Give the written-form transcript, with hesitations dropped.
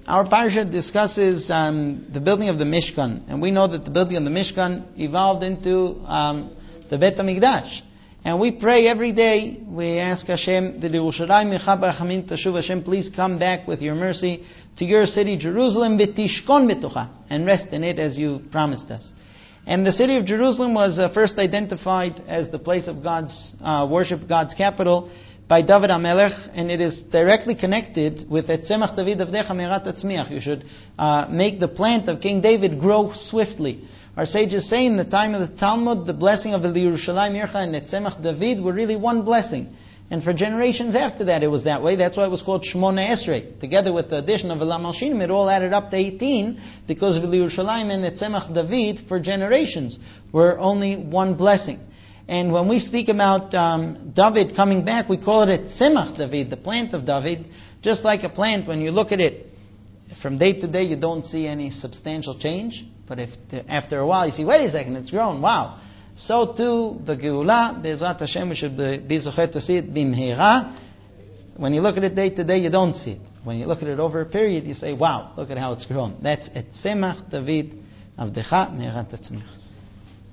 Our parsha discusses the building of the Mishkan, and we know that the building of the Mishkan evolved into the Bet HaMikdash. And we pray every day, we ask Hashem, that Yerushalayim Mecha Barachamim Tashuv, Hashem, please come back with your mercy to your city, Jerusalem, V'tishkon B'tocha, and rest in it as you promised us. And the city of Jerusalem was first identified as the place of God's worship, God's capital, by David HaMelech, and it is directly connected with Etzemach David Avdecha Merat Tzmiach. You should make the plant of King David grow swiftly. Our sages say in the time of the Talmud, the blessing of the Yerushalayim Yircha and Etzemach David were really one blessing. And for generations after that it was that way. That's why it was called Shmona Esrei. Together with the addition of Elam Alshinim, it all added up to 18, because of the Yerushalayim and Etzemach David for generations were only one blessing. And when we speak about David coming back, we call it Tzemach David, the plant of David. Just like a plant, when you look at it, from day to day you don't see any substantial change. But after a while you see, wait a second, it's grown, wow. So too, the Geulah, Be'ezrat Hashem, we should be zochet to see it bimheira. When you look at it day to day, you don't see it. When you look at it over a period, you say, wow, look at how it's grown. That's Tzemach David Avdecha Me'erat Tzmiach.